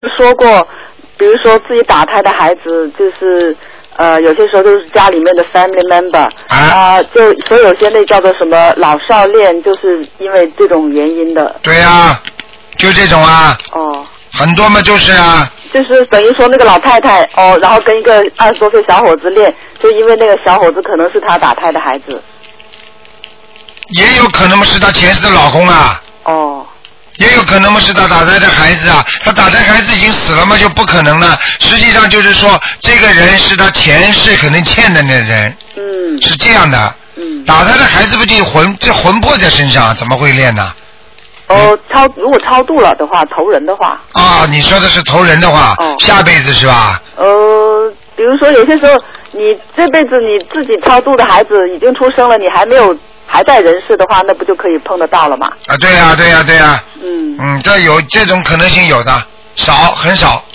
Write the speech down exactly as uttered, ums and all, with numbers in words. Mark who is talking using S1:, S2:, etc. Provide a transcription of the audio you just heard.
S1: 说过，比如说自己打胎的孩子，就是呃，有些时候都是家里面的 family member 啊、呃，就所以有些那叫做什么老少恋，就是因为这种原因的。
S2: 对呀、啊，就这种啊。
S1: 哦。
S2: 很多嘛，就是啊。
S1: 就是等于说那个老太太哦，然后跟一个二十多岁小伙子恋，就因为那个小伙子可能是他打胎的孩子。
S2: 也有可能是他前世的老公啊。
S1: 哦。
S2: 也有可能是他打胎的孩子啊，他打胎孩子已经死了嘛，就不可能了。实际上就是说，这个人是他前世可能欠的那人。
S1: 嗯。
S2: 是这样的。
S1: 嗯。
S2: 打胎的孩子不就魂这魂魄在身上，怎么会练呢？
S1: 哦，超如果超度了的话，投人的话。
S2: 啊，你说的是投人的话，
S1: 哦、
S2: 下辈子是吧？
S1: 呃，比如说有些时候，你这辈子你自己超度的孩子已经出生了，你还没有还在人世的话，那不就可以碰得到了吗？
S2: 啊，对呀、啊，对呀、啊，对呀、啊。
S1: 嗯。
S2: 嗯，这有这种可能性有的，少很少。